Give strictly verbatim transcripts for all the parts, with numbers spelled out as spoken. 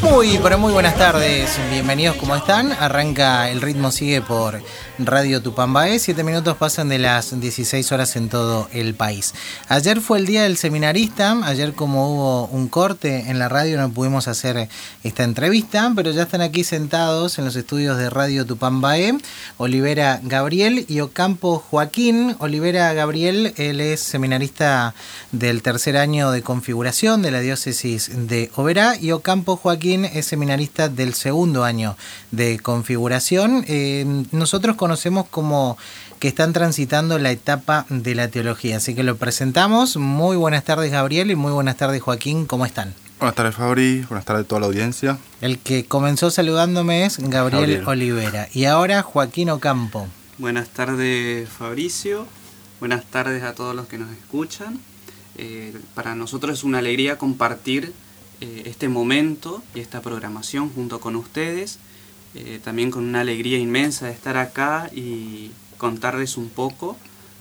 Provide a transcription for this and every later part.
Muy, pero muy buenas tardes, bienvenidos, ¿cómo están? Arranca El Ritmo Sigue por Radio Tupambaé, siete minutos pasan de las dieciséis horas en todo el país. Ayer fue el Día del Seminarista, ayer como hubo un corte en la radio no pudimos hacer esta entrevista, pero ya están aquí sentados en los estudios de Radio Tupambaé, Olivera Gabriel y Ocampo Joaquín. Olivera Gabriel, él es seminarista del tercer año de configuración de la diócesis de Oberá, y Ocampo Joaquín es seminarista del segundo año de configuración. Eh, nosotros conocemos como que están transitando la etapa de la teología, así que lo presentamos. Muy buenas tardes, Gabriel, y muy buenas tardes, Joaquín, ¿cómo están? Buenas tardes, Fabri, buenas tardes a toda la audiencia. El que comenzó saludándome es Gabriel, Gabriel Olivera, y ahora Joaquín Ocampo. Buenas tardes, Fabricio, buenas tardes a todos los que nos escuchan. Eh, para nosotros es una alegría compartir eh, este momento y esta programación junto con ustedes, eh, también con una alegría inmensa de estar acá y contarles un poco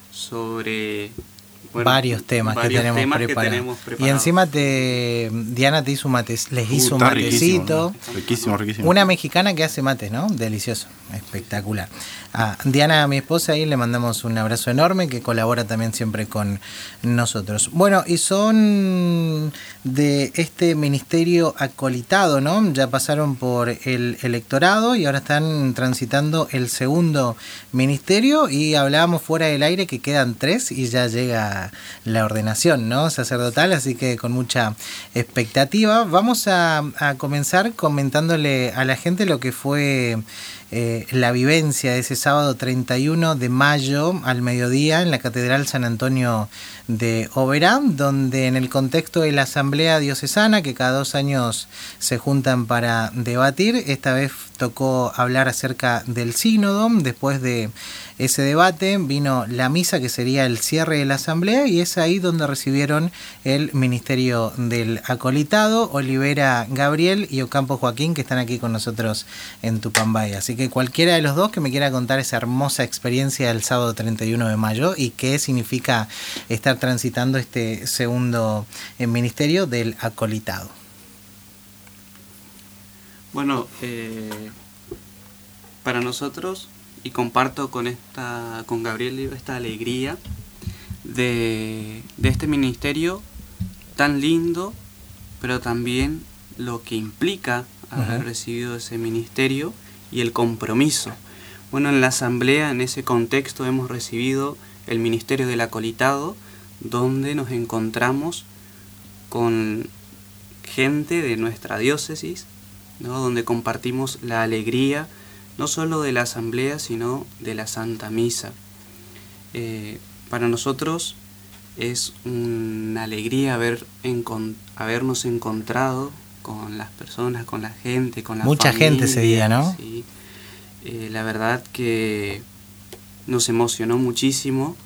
sobre bueno, varios temas, varios que, tenemos temas preparados. que tenemos preparados. Y encima te Diana te hizo mates, les hizo uh, un matecito. Riquísimo, riquísimo, riquísimo. Una mexicana que hace mates, ¿no? Delicioso, espectacular. A Diana, mi esposa, ahí le mandamos un abrazo enorme, que colabora también siempre con nosotros. Bueno, y son de este ministerio acolitado, ¿no? Ya pasaron por el electorado y ahora están transitando el segundo ministerio, y hablábamos fuera del aire que quedan tres y ya llega la ordenación, ¿no? Sacerdotal, así que con mucha expectativa. Vamos a, a comenzar comentándole a la gente lo que fue Eh, la vivencia de ese sábado treinta y uno de mayo al mediodía en la Catedral San Antonio de Oberá, donde en el contexto de la Asamblea Diocesana, que cada dos años se juntan para debatir, esta vez tocó hablar acerca del sínodo. Después de ese debate vino la misa, que sería el cierre de la Asamblea, y es ahí donde recibieron el ministerio del acolitado, Olivera Gabriel y Ocampo Joaquín, que están aquí con nosotros en Tupambaé. Así que cualquiera de los dos que me quiera contar esa hermosa experiencia del sábado treinta y uno de mayo y qué significa estar transitando este segundo ministerio del acolitado. Bueno, eh, para nosotros, y comparto con esta con Gabriel esta alegría de, de este ministerio tan lindo, pero también lo que implica haber uh-huh. recibido ese ministerio y el compromiso. Bueno, en la asamblea, en ese contexto, hemos recibido el ministerio del acolitado, donde nos encontramos con gente de nuestra diócesis, ¿no? Donde compartimos la alegría no solo de la asamblea, sino de la Santa Misa. Eh, para nosotros es una alegría haber encont- habernos encontrado con las personas, con la gente, con la Mucha familia. gente ese día, ¿no? Sí. Eh, la verdad que nos emocionó muchísimo.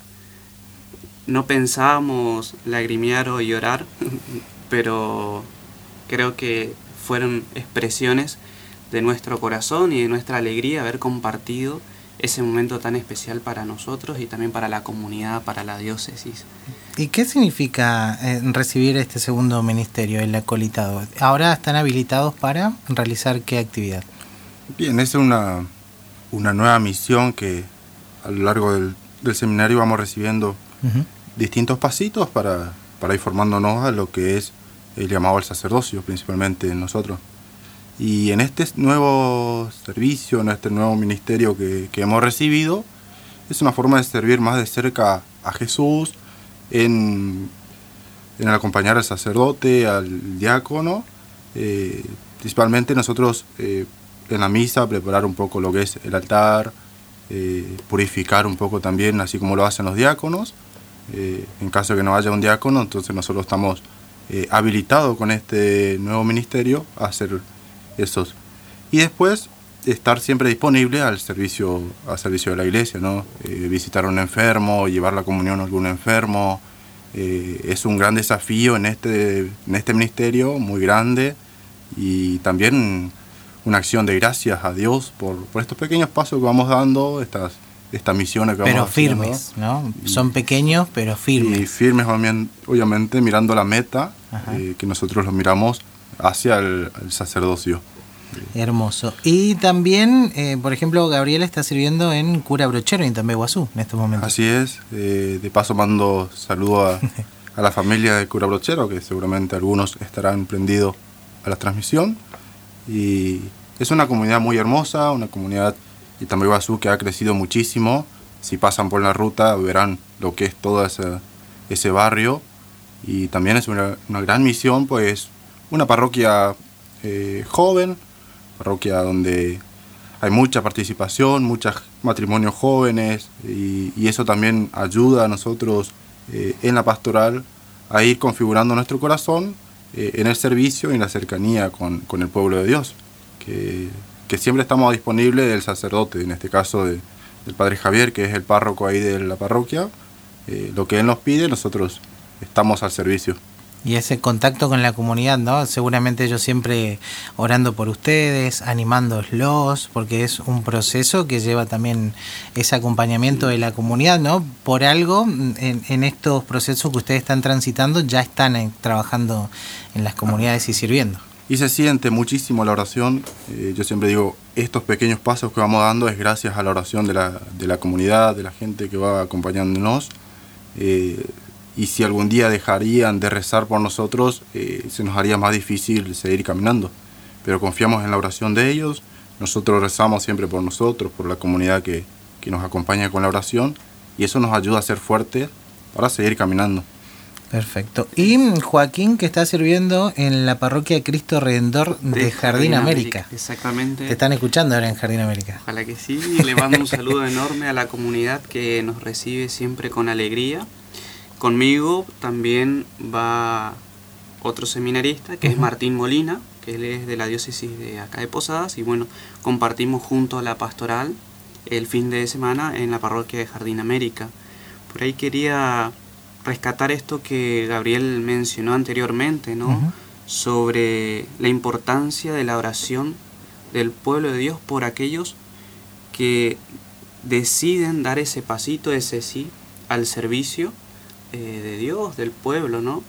No pensábamos lagrimear o llorar, pero creo que fueron expresiones de nuestro corazón y de nuestra alegría haber compartido ese momento tan especial para nosotros y también para la comunidad, para la diócesis. ¿Y qué significa eh, recibir este segundo ministerio, el acolitado? ¿Ahora están habilitados para realizar qué actividad? Bien, es una, una nueva misión que a lo largo del, del seminario vamos recibiendo uh-huh. distintos pasitos para, para ir formándonos a lo que es el llamado al sacerdocio, principalmente nosotros. Y en este nuevo servicio, en este nuevo ministerio que, que hemos recibido, es una forma de servir más de cerca a Jesús, en, en acompañar al sacerdote, al diácono, eh, principalmente nosotros eh, en la misa preparar un poco lo que es el altar, eh, purificar un poco también, así como lo hacen los diáconos. Eh, en caso de que no haya un diácono, entonces nosotros estamos eh, habilitados con este nuevo ministerio a hacer esos. Y después estar siempre disponible al servicio al servicio de la iglesia, ¿no? Eh, visitar a un enfermo, llevar la comunión a algún enfermo. Eh, es un gran desafío en este, en este ministerio, muy grande, y también una acción de gracias a Dios por, por estos pequeños pasos que vamos dando, estas, estas misiones que pero vamos haciendo. Pero firmes, ¿no? Y, son pequeños, pero firmes. Y firmes, obviamente, mirando la meta, eh, que nosotros lo miramos hacia el, el sacerdocio. Hermoso. Y también, eh, por ejemplo, Gabriel está sirviendo en Cura Brochero en Tambeguazú en estos momentos. Así es. Eh, de paso mando saludo a, a la familia de Cura Brochero, que seguramente algunos estarán prendidos a la transmisión. Y es una comunidad muy hermosa, una comunidad de Tambeguazú que ha crecido muchísimo. Si pasan por la ruta verán lo que es todo ese, ese barrio. Y también es una, una gran misión, pues una parroquia eh, joven, parroquia donde hay mucha participación, muchos matrimonios jóvenes, y, y eso también ayuda a nosotros eh, en la pastoral a ir configurando nuestro corazón eh, en el servicio y en la cercanía con, con el pueblo de Dios, que, que siempre estamos disponibles del sacerdote, en este caso de, del padre Javier, que es el párroco ahí de la parroquia. Eh, lo que él nos pide, nosotros estamos al servicio. Y ese contacto con la comunidad, ¿no? Seguramente ellos siempre orando por ustedes, animándolos, porque es un proceso que lleva también ese acompañamiento de la comunidad, ¿no? Por algo, en, en estos procesos que ustedes están transitando, ya están eh, trabajando en las comunidades y sirviendo. Y se siente muchísimo la oración. Eh, yo siempre digo, estos pequeños pasos que vamos dando es gracias a la oración de la, de la comunidad, de la gente que va acompañándonos. Eh, y si algún día dejarían de rezar por nosotros, eh, se nos haría más difícil seguir caminando. Pero confiamos en la oración de ellos, nosotros rezamos siempre por nosotros, por la comunidad que, que nos acompaña con la oración, y eso nos ayuda a ser fuertes para seguir caminando. Perfecto. Y Joaquín, que está sirviendo en la parroquia Cristo Redentor de, de Jardín, Jardín América. América. Exactamente. Te están escuchando ahora en Jardín América. Ojalá que sí. Le mando un saludo enorme a la comunidad que nos recibe siempre con alegría. Conmigo también va otro seminarista, que uh-huh. es Martín Molina, que él es de la diócesis de acá de Posadas, y bueno, compartimos juntos la pastoral el fin de semana en la parroquia de Jardín América. Por ahí quería rescatar esto que Gabriel mencionó anteriormente, ¿no? Uh-huh. Sobre la importancia de la oración del pueblo de Dios por aquellos que deciden dar ese pasito, ese sí, al servicio eh, de Dios, del pueblo, ¿no?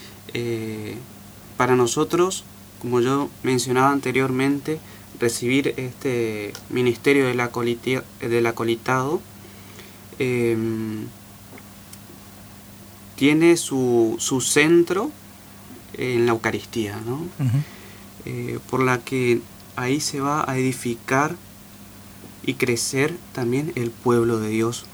Eh, para nosotros, como yo mencionaba anteriormente, recibir este ministerio del, acoliti- del acolitado eh, tiene su, su centro en la Eucaristía, ¿no? Uh-huh. eh, por la que ahí se va a edificar y crecer también el pueblo de Dios.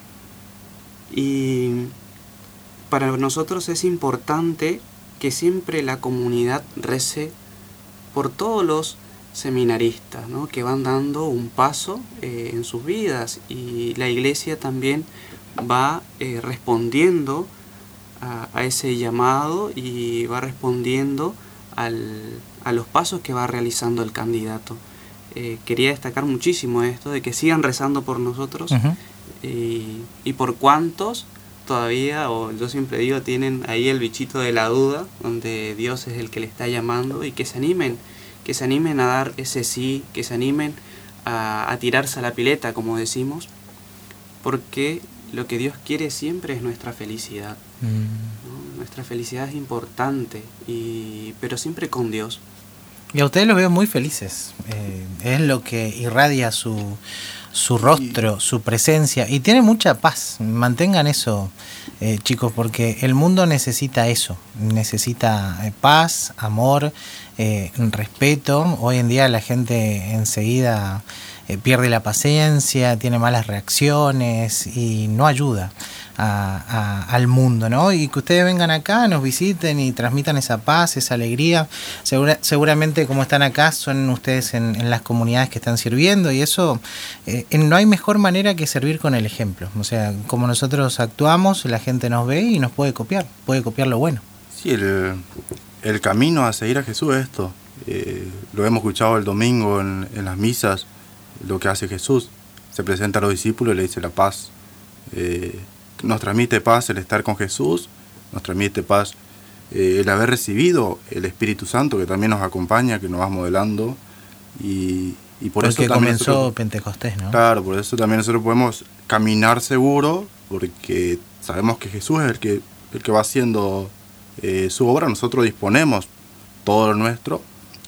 Y para nosotros es importante que siempre la comunidad rece por todos los seminaristas, ¿no? Que van dando un paso eh, en sus vidas, y la iglesia también va eh, respondiendo a, a ese llamado y va respondiendo al, a los pasos que va realizando el candidato. Eh, quería destacar muchísimo esto, de que sigan rezando por nosotros. Uh-huh. y, y por cuantos todavía, o yo siempre digo, tienen ahí el bichito de la duda, donde Dios es el que le está llamando, y que se animen, que se animen a dar ese sí, que se animen a, a tirarse a la pileta, como decimos, porque lo que Dios quiere siempre es nuestra felicidad. Mm. ¿no? Nuestra felicidad es importante, y, pero siempre con Dios. Y a ustedes los veo muy felices, eh, es lo que irradia su, su rostro, su presencia, y tiene mucha paz. Mantengan eso, eh, chicos, porque el mundo necesita eso, necesita eh, paz, amor, eh, respeto. Hoy en día la gente enseguida eh, pierde la paciencia, tiene malas reacciones y no ayuda a, a, al mundo, ¿no? Y que ustedes vengan acá, nos visiten y transmitan esa paz, esa alegría. Segura, seguramente como están acá son ustedes en, en las comunidades que están sirviendo, y eso eh, no hay mejor manera que servir con el ejemplo. O sea, como nosotros actuamos, la gente nos ve y nos puede copiar, puede copiar lo bueno. Sí, el, el camino a seguir a Jesús es esto. Eh, lo hemos escuchado el domingo en, en las misas, lo que hace Jesús. Se presenta a los discípulos y le dice la paz. Eh, nos transmite paz el estar con Jesús, nos transmite paz eh, el haber recibido el Espíritu Santo, que también nos acompaña, que nos va modelando, y, y por porque eso también comenzó nosotros, Pentecostés, ¿no? Claro, por eso también nosotros podemos caminar seguro, porque sabemos que Jesús es el que, el que va haciendo eh, su obra. Nosotros disponemos todo lo nuestro,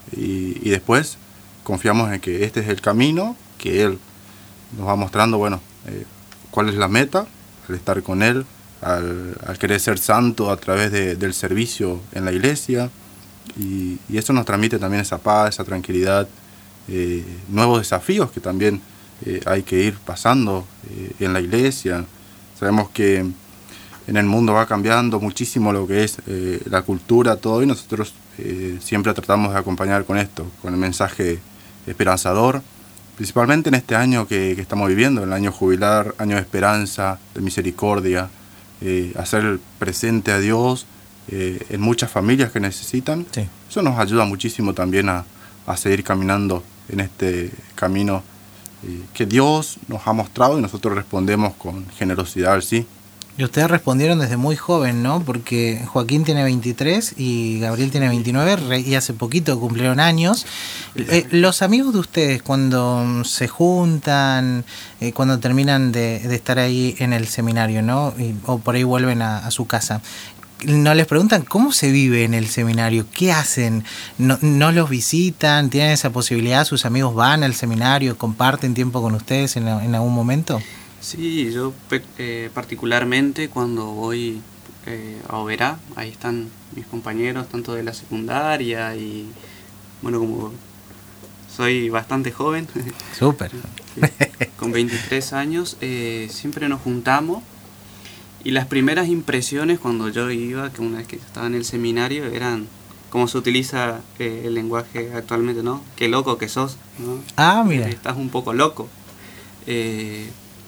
y, y después confiamos en que este es el camino, que Él nos va mostrando, bueno, eh, cuál es la meta, al estar con Él, al, al querer ser santo a través de, del servicio en la iglesia, y, y eso nos transmite también esa paz, esa tranquilidad, eh, nuevos desafíos que también eh, hay que ir pasando eh, en la iglesia. Sabemos que en el mundo va cambiando muchísimo lo que es eh, la cultura, todo, y nosotros eh, siempre tratamos de acompañar con esto, con el mensaje esperanzador, principalmente en este año que, que estamos viviendo, el año jubilar, año de esperanza, de misericordia, eh, hacer presente a Dios eh, en muchas familias que necesitan. Sí. Eso nos ayuda muchísimo también a, a seguir caminando en este camino eh, que Dios nos ha mostrado, y nosotros respondemos con generosidad, sí. Y ustedes respondieron desde muy joven, ¿no? Porque Joaquín tiene veintitrés y Gabriel tiene veintinueve, y hace poquito cumplieron años. Eh, los amigos de ustedes, cuando se juntan, eh, cuando terminan de, de estar ahí en el seminario, ¿no? Y, o por ahí vuelven a, a su casa, ¿no les preguntan cómo se vive en el seminario? ¿Qué hacen? ¿No, no los visitan? ¿Tienen esa posibilidad? ¿Sus amigos van al seminario? ¿Comparten tiempo con ustedes en, en algún momento? Sí, yo eh, particularmente cuando voy eh, a Oberá, ahí están mis compañeros tanto de la secundaria y, bueno, como soy bastante joven, súper, con veintitrés años, eh, siempre nos juntamos. Y las primeras impresiones cuando yo iba, que una vez que estaba en el seminario, eran como se utiliza eh, el lenguaje actualmente, ¿no? Qué loco que sos, ¿no? Ah, mira. Estás un poco loco. Eh,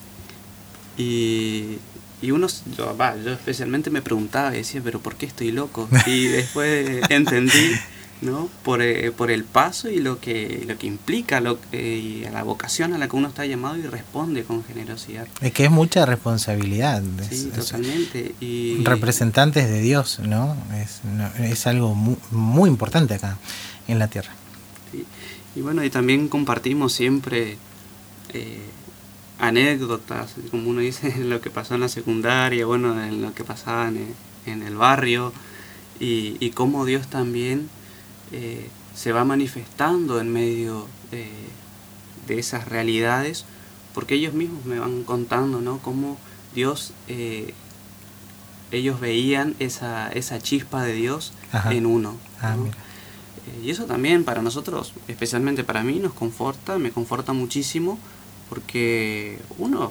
y, y uno, yo, bah, yo especialmente me preguntaba y decía, ¿pero por qué estoy loco? Y después entendí, ¿no? Por, eh, por el paso y lo que lo que implica, lo que, y a la vocación a la que uno está llamado, y responde con generosidad. Es que es mucha responsabilidad. Sí, es, totalmente. Y representantes de Dios, ¿no? Es, no, es algo muy, muy importante acá en la tierra. Sí. Y bueno, y también compartimos siempre eh, anécdotas, como uno dice, en lo que pasó en la secundaria, bueno, en lo que pasaba en el, en el barrio, y, y cómo Dios también Eh, se va manifestando en medio eh, de esas realidades, porque ellos mismos me van contando, ¿no? Cómo Dios, eh, ellos veían esa, esa chispa de Dios. Ajá. En uno, ah, ¿no? eh, y eso también para nosotros, especialmente para mí, nos conforta, me conforta muchísimo, porque uno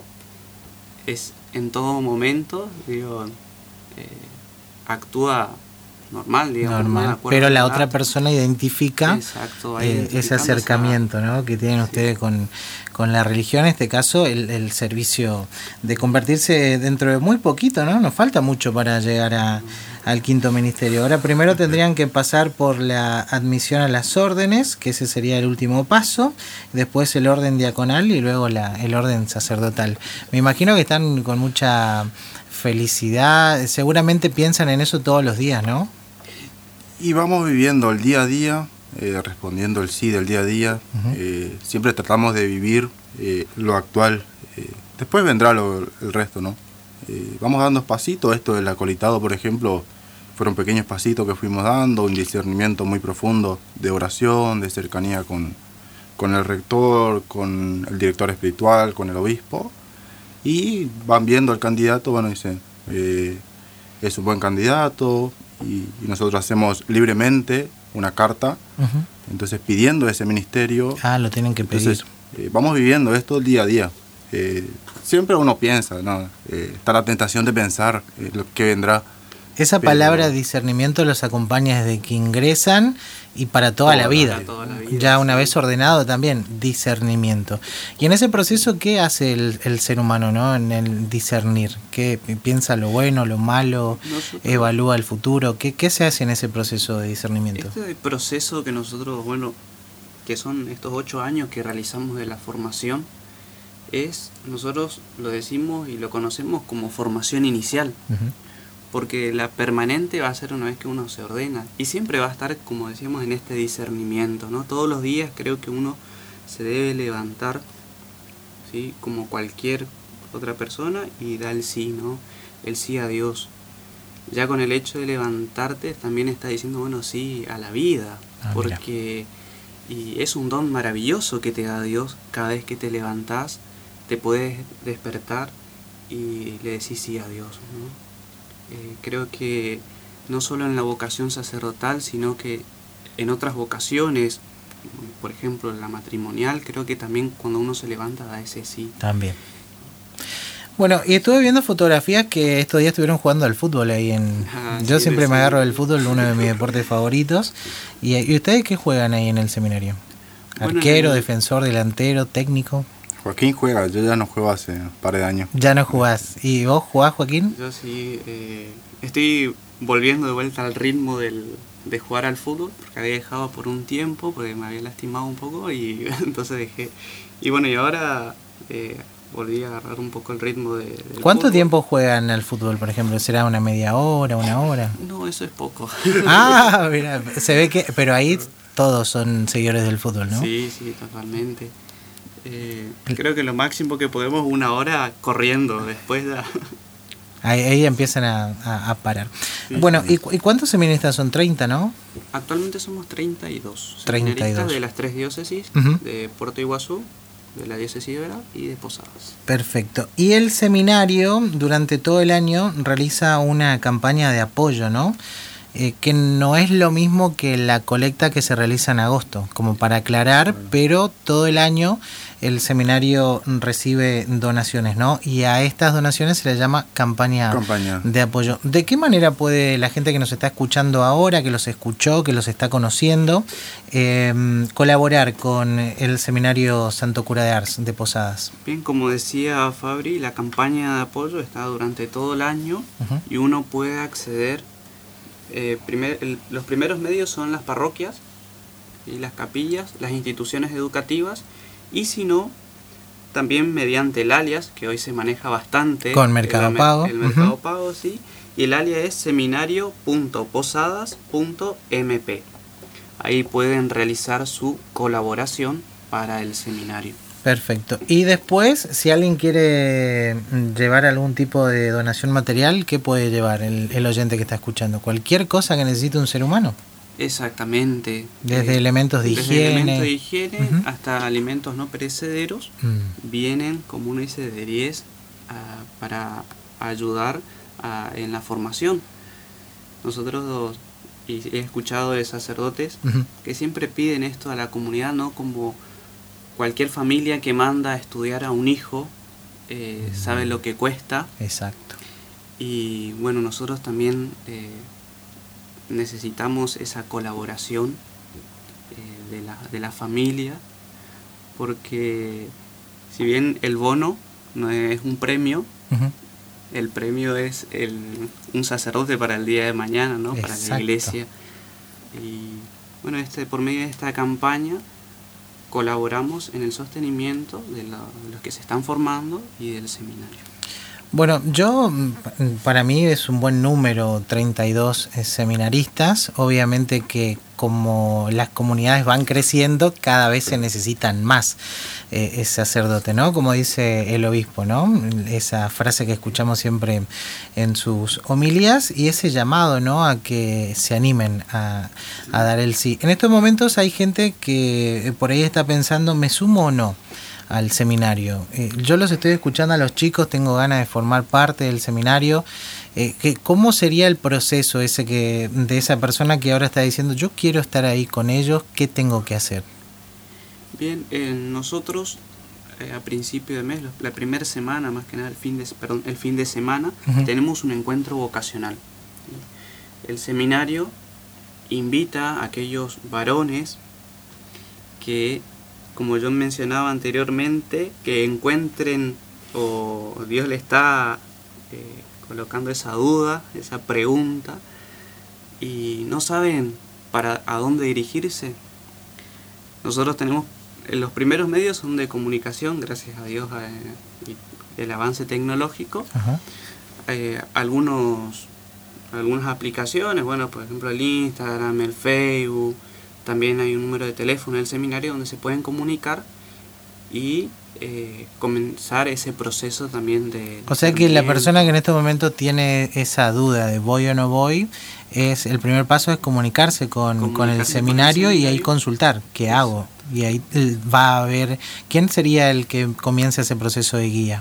es en todo momento, digo, eh, actúa normal, digamos, normal, pero la otra persona identifica. Exacto, eh, ese acercamiento, ¿no? Que tienen sí. ustedes con, con la religión, en este caso el, el servicio de convertirse dentro de muy poquito, ¿no? Nos falta mucho para llegar a, al quinto ministerio. Ahora primero tendrían que pasar por la admisión a las órdenes, que ese sería el último paso, después el orden diaconal y luego la, el orden sacerdotal. Me imagino que están con mucha felicidad, seguramente piensan en eso todos los días, ¿no? Y vamos viviendo el día a día, eh, respondiendo el sí del día a día. Uh-huh. eh, siempre tratamos de vivir eh, lo actual. Eh, después vendrá lo, el resto, ¿no? Eh, vamos dando pasitos. Esto del acolitado, por ejemplo, fueron pequeños pasitos que fuimos dando, un discernimiento muy profundo de oración, de cercanía con, con el rector, con el director espiritual, con el obispo. Y van viendo al candidato, bueno, dicen, eh, es un buen candidato. Y, y nosotros hacemos libremente una carta, uh-huh. entonces pidiendo ese ministerio. Ah, lo tienen que pedir. Entonces, eh, vamos viviendo esto día a día. Eh, siempre uno piensa, ¿no? Eh, está la tentación de pensar eh, lo que vendrá. Esa pero, palabra discernimiento los acompaña desde que ingresan y para toda, toda, la, vida. toda la vida. Ya una vez ordenado también, discernimiento. Y en ese proceso, ¿qué hace el, el ser humano, ¿no? En el discernir? ¿Qué piensa lo bueno, lo malo? Nosotros, evalúa el futuro. ¿Qué, ¿Qué se hace en ese proceso de discernimiento? Este proceso que nosotros, bueno, que son estos ocho años que realizamos de la formación, es, nosotros lo decimos y lo conocemos como formación inicial. Uh-huh. Porque la permanente va a ser una vez que uno se ordena, y siempre va a estar, como decíamos, en este discernimiento, ¿no? Todos los días creo que uno se debe levantar, ¿sí? Como cualquier otra persona, y da el sí, ¿no? El sí a Dios. Ya con el hecho de levantarte también está diciendo, bueno, sí a la vida, Ah, porque y es un don maravilloso que te da Dios. Cada vez que te levantás, te puedes despertar y le decís sí a Dios, ¿no? Eh, creo que no solo en la vocación sacerdotal, sino que en otras vocaciones, por ejemplo en la matrimonial, creo que también cuando uno se levanta da ese sí. También. Bueno, y estuve viendo fotografías que estos días estuvieron jugando al fútbol ahí en... Ah, Yo sí, siempre sí. me agarro del fútbol, uno de mis deportes favoritos. ¿Y, y ustedes qué juegan ahí en el seminario? Bueno, ¿Arquero, en el- defensor, delantero, técnico? Joaquín juega, yo ya no juego hace un par de años. Ya no jugás. ¿Y vos jugás, Joaquín? Yo sí, eh, estoy volviendo de vuelta al ritmo del, de jugar al fútbol, porque había dejado por un tiempo, porque me había lastimado un poco y entonces dejé. Y bueno, y ahora eh, volví a agarrar un poco el ritmo de, del ¿Cuánto fútbol. tiempo juegan al fútbol, por ejemplo? ¿Será una media hora, una hora? No, eso es poco. Ah, mira, se ve que... Pero ahí todos son seguidores del fútbol, ¿no? Sí, sí, totalmente. Eh, creo que lo máximo que podemos es una hora corriendo, después ya... Ahí, ahí empiezan a, a, a parar. Sí, Bueno, sí. ¿y, cu- ¿y cuántos seminaristas son? treinta, ¿no? Actualmente somos treinta y dos treinta y dos. seminaristas de las tres diócesis, Ujú. de Puerto Iguazú, de la diócesis de Vera y de Posadas. Perfecto. Y el seminario durante todo el año realiza una campaña de apoyo, ¿no? Eh, que no es lo mismo que la colecta que se realiza en agosto, como para aclarar, pero todo el año el seminario recibe donaciones, ¿no? Y a estas donaciones se le llama campaña, Campaña. de apoyo. ¿De qué manera puede la gente que nos está escuchando ahora, que los escuchó, que los está conociendo, eh, colaborar con el seminario Santo Cura de Ars de Posadas? Bien, como decía Fabri, la campaña de apoyo está durante todo el año Ujú. y uno puede acceder. Eh, primer, el- los primeros medios son las parroquias y las capillas, las instituciones educativas, y si no, también mediante el alias, que hoy se maneja bastante. Con Mercado el, Pago. El Mercado Ujú. Pago, sí. Y el alias es seminario punto posadas punto m p. Ahí pueden realizar su colaboración para el seminario. Perfecto. Y después, si alguien quiere mm, llevar algún tipo de donación material, ¿qué puede llevar el, el oyente que está escuchando? Cualquier cosa que necesite un ser humano. Exactamente. Desde Eh, elementos de desde higiene. elementos de higiene Ujú. hasta alimentos no perecederos. Mm, Vienen, como uno dice, de diez a- para ayudar a- en la formación. Nosotros, y he escuchado de sacerdotes ujú. que siempre piden esto a la comunidad, ¿no? Como cualquier familia que manda a estudiar a un hijo eh, sabe lo que cuesta. Exacto. Y bueno, nosotros también eh, necesitamos esa colaboración eh, de, la, de la familia, porque si bien el bono no es un premio, Ujú. el premio es el, un sacerdote para el día de mañana, ¿no? Para la Exacto. iglesia. Y bueno, este, por medio de esta campaña colaboramos en el sostenimiento de, la- de los que se están formando y del seminario. Bueno, yo, mm, para mí es un buen número, treinta y dos eh, seminaristas. Obviamente que como las comunidades van creciendo, cada vez se necesitan más eh, sacerdotes, ¿no? Como dice el obispo, ¿no? Esa frase que escuchamos siempre en sus homilías y ese llamado, ¿no? A que se animen a, a dar el sí. En estos momentos hay gente que eh, por ahí está pensando, ¿me sumo o no al seminario? Eh, yo los estoy escuchando a los chicos, tengo ganas de formar parte del seminario. Eh, que, ¿Cómo sería el proceso ese que de esa persona que ahora está diciendo, yo quiero estar ahí con ellos, qué tengo que hacer? Bien, eh, nosotros eh, a principio de mes, los- la primera semana, más que nada el fin de, perdón, el fin de semana, Ujú. tenemos un encuentro vocacional. El seminario invita a aquellos varones que, como yo mencionaba anteriormente, que encuentren o Dios le está eh, colocando esa duda, esa pregunta, y no saben para a dónde dirigirse. Nosotros tenemos, eh, los primeros medios son de comunicación, gracias a Dios, eh, y el avance tecnológico. Ajá. Eh, algunos, algunas aplicaciones, bueno, por ejemplo el Instagram, el Facebook, también hay un número de teléfono del seminario donde se pueden comunicar y eh, comenzar ese proceso también de... O sea que la persona que en este momento tiene esa duda de voy o no voy, es el primer paso es comunicarse con, comunicarse con el seminario y ahí consultar qué Eso. hago. Y ahí va a haber... ¿Quién sería el que comience ese proceso de guía?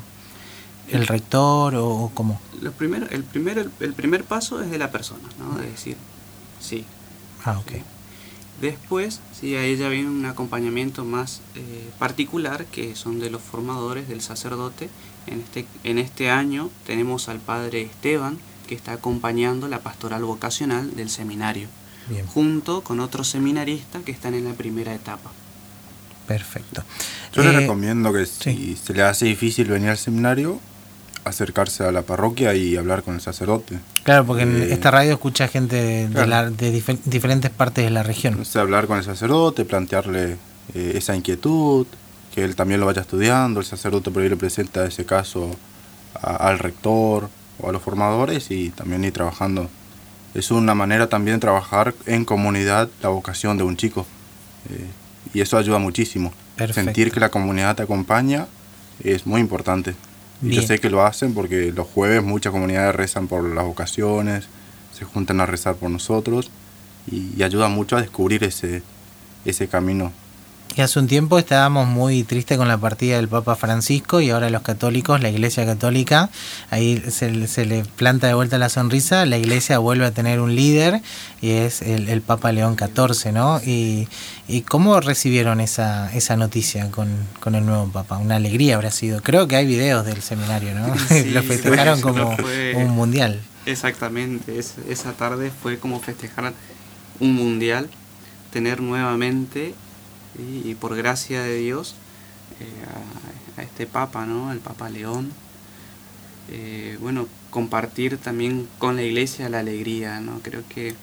¿El rector o cómo? Lo primero, el, primero, el, el primer paso es de la persona, ¿no? De decir, sí. Ah, ok. Sí. Después, sí, ahí ya viene un acompañamiento más eh, particular, que son de los formadores, del sacerdote. En este, en este año tenemos al padre Esteban, que está acompañando la pastoral vocacional del seminario, Bien. junto con otros seminaristas que están en la primera etapa. Perfecto. Yo eh, les recomiendo que si sí. se les hace difícil venir al seminario, acercarse a la parroquia y hablar con el sacerdote. Claro, porque eh, en esta radio escucha gente de, claro. de, la, de dif- diferentes partes de la región. O sea, hablar con el sacerdote, plantearle eh, esa inquietud, que él también lo vaya estudiando, el sacerdote por ahí le presenta ese caso a, al rector o a los formadores y también ir trabajando. Es una manera también de trabajar en comunidad la vocación de un chico eh, y eso ayuda muchísimo. Perfecto. Sentir que la comunidad te acompaña es muy importante. Y Bien. yo sé que lo hacen porque los jueves muchas comunidades rezan por las vocaciones, se juntan a rezar por nosotros y, y ayuda mucho a descubrir ese, ese camino. Y hace un tiempo estábamos muy tristes con la partida del Papa Francisco y ahora los católicos, la Iglesia Católica, ahí se, se le planta de vuelta la sonrisa, la Iglesia vuelve a tener un líder y es el, el Papa León catorce, ¿no? Y, y ¿cómo recibieron esa, esa noticia con, con el nuevo Papa? Una alegría habrá sido. Creo que hay videos del seminario, ¿no? Sí, lo festejaron sí, como fue, un mundial. Exactamente, es, esa tarde fue como festejar un mundial, tener nuevamente... Y, y por gracia de Dios eh, a, a este Papa, ¿no? El Papa León, eh, bueno, compartir también con la Iglesia la alegría, ¿no? Creo que,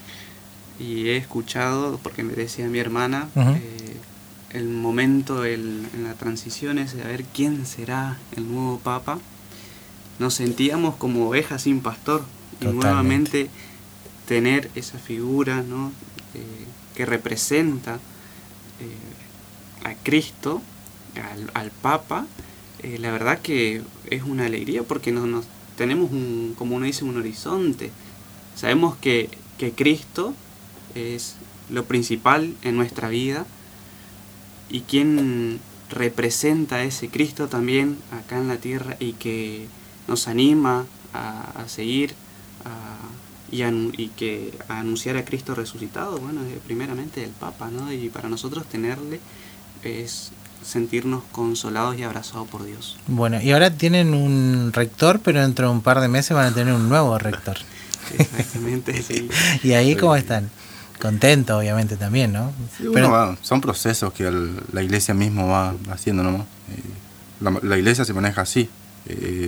y he escuchado, porque me decía mi hermana, uh-huh. eh, el momento el, en la transición ese de a ver quién será el nuevo Papa, nos sentíamos como ovejas sin pastor. Totalmente. Y nuevamente tener esa figura, ¿no? eh, que representa Eh, a Cristo, al, al Papa, eh, la verdad que es una alegría porque nos, nos tenemos un, como uno dice, un horizonte. Sabemos que, que Cristo es lo principal en nuestra vida y quien representa a ese Cristo también acá en la tierra y que nos anima a, a seguir a Y, anu- y que a anunciar a Cristo resucitado, bueno, primeramente el Papa, ¿no? Y para nosotros tenerle es sentirnos consolados y abrazados por Dios. Bueno, y ahora tienen un rector, pero dentro de un par de meses van a tener un nuevo rector. Exactamente, sí. ¿Y ahí cómo están? Contentos, obviamente, también, ¿no? Sí, pero bueno, son procesos que el, la iglesia mismo va haciendo, ¿no? Eh, la, la iglesia se maneja así. Eh,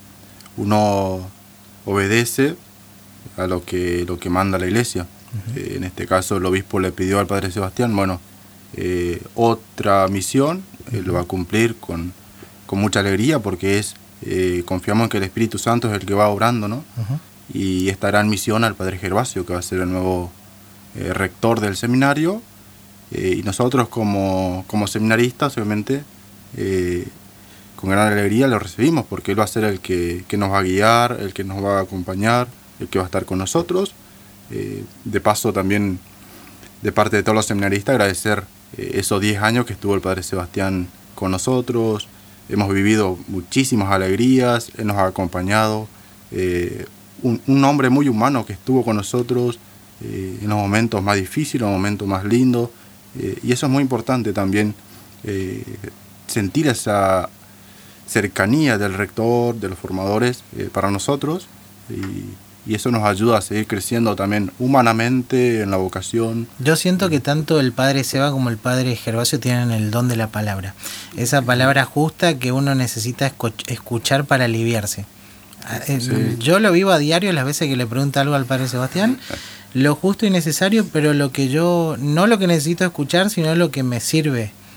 uno obedece a lo que lo que manda la iglesia. Uh-huh. Eh, en este caso el obispo le pidió al padre Sebastián, bueno, eh, otra misión, eh, lo va a cumplir con, con mucha alegría porque es eh, confiamos en que el Espíritu Santo es el que va obrando, ¿no? Uh-huh. Y esta gran misión al padre Gervasio, que va a ser el nuevo eh, rector del seminario, eh, y nosotros como, como seminaristas, obviamente, eh, con gran alegría lo recibimos porque él va a ser el que, que nos va a guiar, el que nos va a acompañar, el que va a estar con nosotros. Eh, de paso también de parte de todos los seminaristas agradecer eh, esos diez años que estuvo el padre Sebastián con nosotros. Hemos vivido muchísimas alegrías, él nos ha acompañado, eh, un, un hombre muy humano que estuvo con nosotros eh, en los momentos más difíciles, en los momentos más lindos, eh, y eso es muy importante también, eh, sentir esa cercanía del rector, de los formadores eh, para nosotros, y Y eso nos ayuda a seguir creciendo también humanamente en la vocación. Yo siento que tanto el padre Seba como el padre Gervasio tienen el don de la palabra. Esa palabra justa que uno necesita escuchar para aliviarse. Sí. Yo lo vivo a diario las veces que le pregunto algo al padre Sebastián. Lo justo y necesario, pero lo que yo, no lo que necesito escuchar, sino lo que me sirve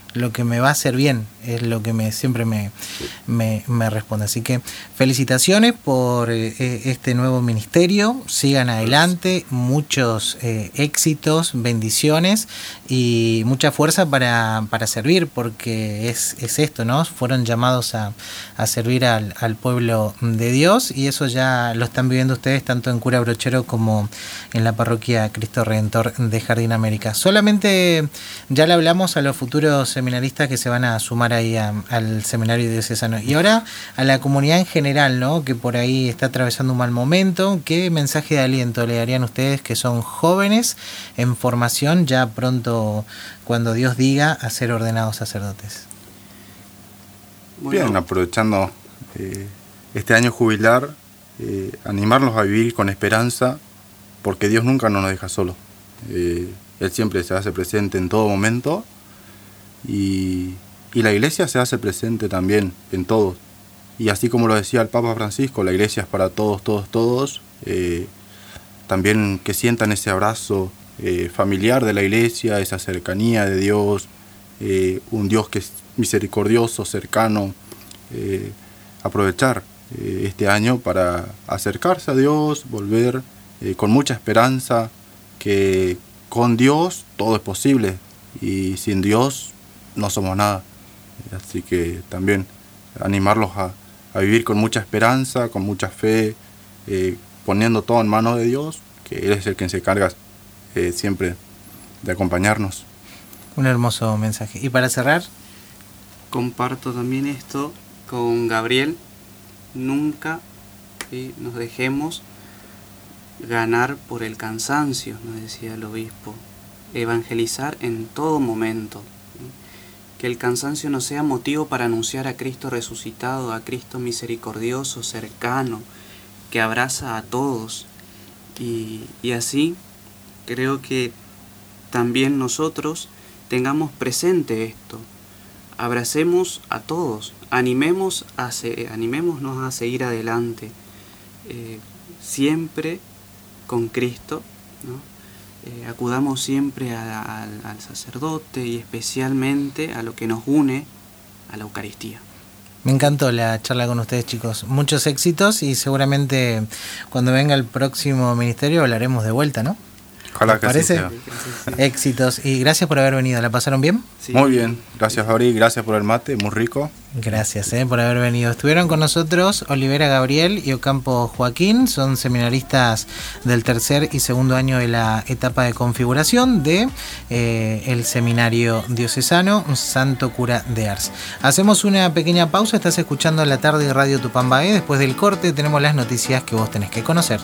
lo que me va a hacer bien, es lo que me siempre me, me, me responde. Así que felicitaciones por eh, este nuevo ministerio, sigan adelante, muchos eh, éxitos, bendiciones y mucha fuerza para, para servir, porque es, es esto, ¿no? Fueron llamados a, a servir al, al pueblo de Dios, y eso ya lo están viviendo ustedes tanto en Cura Brochero como en la parroquia Cristo Redentor de Jardín América. Solamente ya le hablamos a los futuros seminaristas que se van a sumar ahí a, al seminario diocesano, y ahora a la comunidad en general, ¿no? Que por ahí está atravesando un mal momento. ¿Qué mensaje de aliento le darían ustedes, que son jóvenes en formación, ya pronto, cuando Dios diga, a ser ordenados sacerdotes? Bueno. Bien, aprovechando eh, este año jubilar, eh, animarlos a vivir con esperanza, porque Dios nunca nos deja solos. Eh, Él siempre se hace presente en todo momento, y, y la iglesia se hace presente también en todos. Y así como lo decía el Papa Francisco, la iglesia es para todos, todos, todos. Eh, también que sientan ese abrazo eh, familiar de la iglesia, esa cercanía de Dios, eh, un Dios que es misericordioso, cercano. Eh, aprovechar eh, este año para acercarse a Dios, volver eh, con mucha esperanza, que con Dios todo es posible, y sin Dios no somos nada. Así que también animarlos a, a vivir con mucha esperanza, con mucha fe, eh, poniendo todo en manos de Dios, que Él es el que se encarga eh, siempre de acompañarnos. Un hermoso mensaje. Y para cerrar, comparto también esto con Gabriel. Nunca ¿sí? nos dejemos ganar por el cansancio, nos decía el obispo. Evangelizar en todo momento. Que el cansancio no sea motivo para anunciar a Cristo resucitado, a Cristo misericordioso, cercano, que abraza a todos. Y, y así creo que también nosotros tengamos presente esto. Abracemos a todos, animemos a se, animémonos a seguir adelante, eh, siempre con Cristo, ¿no? Eh, acudamos siempre a, a, al sacerdote, y especialmente a lo que nos une, a la Eucaristía. Me encantó la charla con ustedes, chicos. Muchos éxitos, y seguramente cuando venga el próximo ministerio hablaremos de vuelta, ¿no? Ojalá que parece? así sea. Éxitos, y gracias por haber venido. ¿La pasaron bien? Sí. Muy bien, gracias Gabriel, gracias por el mate, muy rico. Gracias eh, por haber venido. Estuvieron con nosotros Olivera Gabriel y Ocampo Joaquín, son seminaristas del tercer y segundo año de la etapa de configuración de eh, el seminario diocesano Santo Cura de Ars. Hacemos una pequeña pausa, estás escuchando La Tarde de Radio Tupambaé. Después del corte tenemos las noticias que vos tenés que conocer.